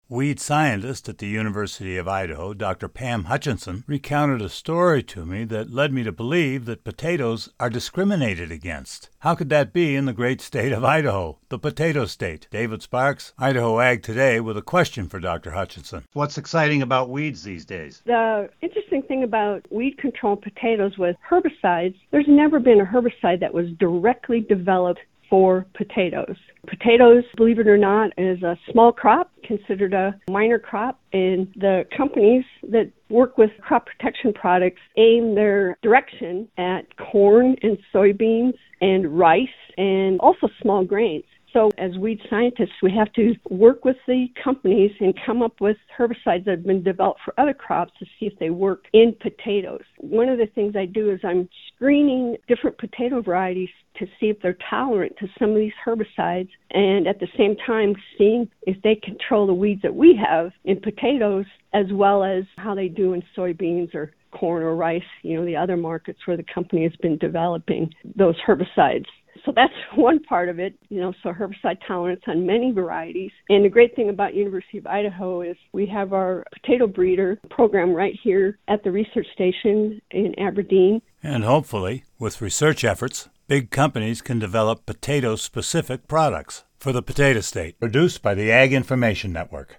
Weed scientist at the University of Idaho, Dr. Pam Hutchinson, recounted a story to me that led me to believe that potatoes are discriminated against. How could that be in the great state of Idaho, the potato state? David Sparks, Idaho Ag Today, with a question for Dr. Hutchinson. What's exciting about weeds these days? The interesting thing about weed control potatoes with herbicides, there's never been a herbicide that was directly developed for potatoes. Potatoes, believe it or not, is a small crop, considered a minor crop, and the companies that work with crop protection products aim their direction at corn and soybeans and rice and also small grains. So as weed scientists, we have to work with the companies and come up with herbicides that have been developed for other crops to see if they work in potatoes. One of the things I do is I'm screening different potato varieties to see if they're tolerant to some of these herbicides, and at the same time seeing if they control the weeds that we have in potatoes as well as how they do in soybeans or corn or rice, the other markets where the company has been developing those herbicides. So that's one part of it, so herbicide tolerance on many varieties. And the great thing about University of Idaho is we have our potato breeder program right here at the research station in Aberdeen. And hopefully, with research efforts, big companies can develop potato-specific products for the potato state. Produced by the Ag Information Network.